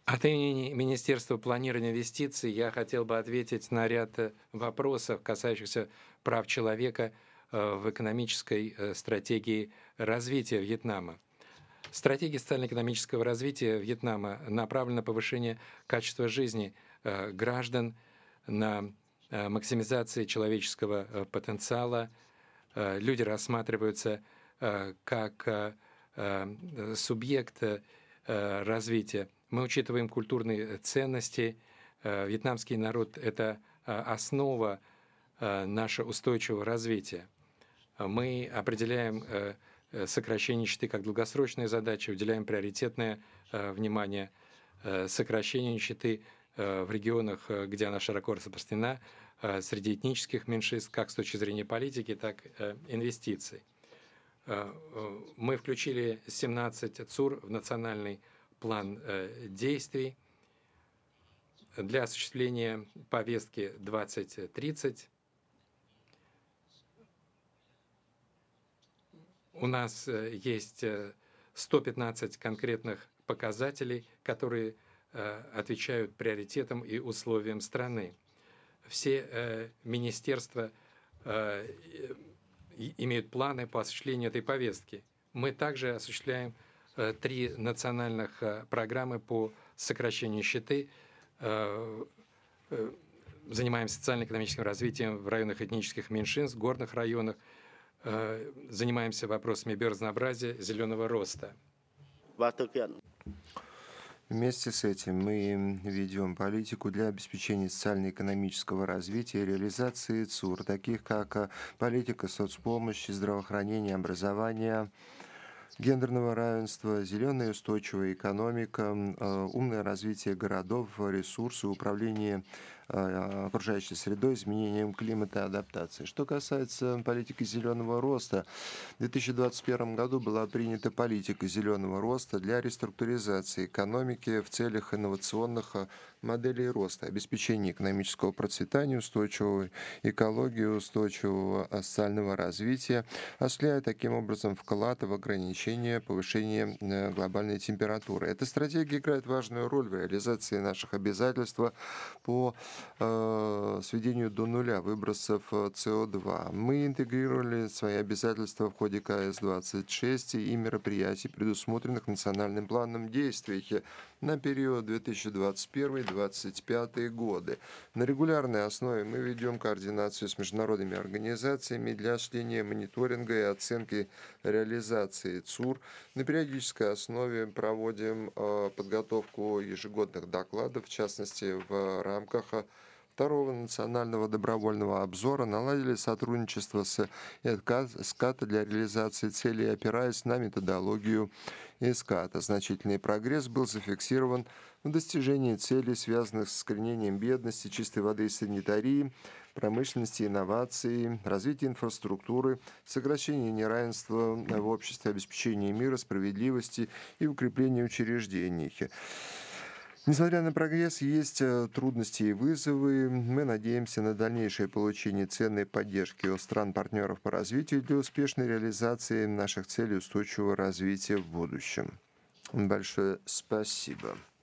От имени Министерства планирования инвестиций я хотел бы ответить на ряд вопросов, касающихся прав человека в экономической стратегии развития Вьетнама. Стратегия социально-экономического развития Вьетнама направлена на повышение качества жизни граждан, на максимизации человеческого потенциала. Люди рассматриваются как субъект развития. Мы учитываем культурные ценности. Вьетнамский народ — это основа нашего устойчивого развития. Мы определяем сокращение нищеты как долгосрочная задача, уделяем приоритетное внимание сокращению нищеты в регионах, где она широко распространена, среди этнических меньшинств, как с точки зрения политики, так и инвестиций. Мы включили 17 ЦУР в национальный план действий для осуществления повестки 2030. У нас есть 115 конкретных показателей, которые отвечают приоритетам и условиям страны. Все министерства имеют планы по осуществлению этой повестки. Мы также осуществляем 3 национальных программы по сокращению нищеты, занимаемся социально-экономическим развитием в районах этнических меньшинств, горных районах, занимаемся вопросами биоразнообразия, зеленого роста. Вместе с этим мы ведем политику для обеспечения социально-экономического развития и реализации ЦУР, таких как политика соцпомощи, здравоохранения, образования, гендерного равенства, зеленая устойчивая экономика, умное развитие городов, ресурсы, управление окружающей средой, изменением климата и адаптации. Что касается политики зеленого роста, в 2021 году была принята политика зеленого роста для реструктуризации экономики в целях инновационных моделей роста, обеспечения экономического процветания, устойчивой экологии, устойчивого социального развития, осуществляя таким образом вклад в ограничение повышения глобальной температуры. Эта стратегия играет важную роль в реализации наших обязательств по сведению до нуля выбросов СО2. Мы интегрировали свои обязательства в ходе КС-26 и мероприятий, предусмотренных национальным планом действий на период 2021-2025 годы. На регулярной основе мы ведем координацию с международными организациями для осуществления мониторинга и оценки реализации ЦУР. На периодической основе проводим подготовку ежегодных докладов, в частности, в рамках второго национального добровольного обзора, наладили сотрудничество с СКАТа для реализации целей, опираясь на методологию СКАТа. Значительный прогресс был зафиксирован в достижении целей, связанных с искоренением бедности, чистой воды и санитарии, промышленности, инноваций, развития инфраструктуры, сокращения неравенства в обществе, обеспечения мира, справедливости и укрепления учреждений. Несмотря на прогресс, есть трудности и вызовы. Мы надеемся на дальнейшее получение ценной поддержки от стран-партнеров по развитию для успешной реализации наших целей устойчивого развития в будущем. Большое спасибо.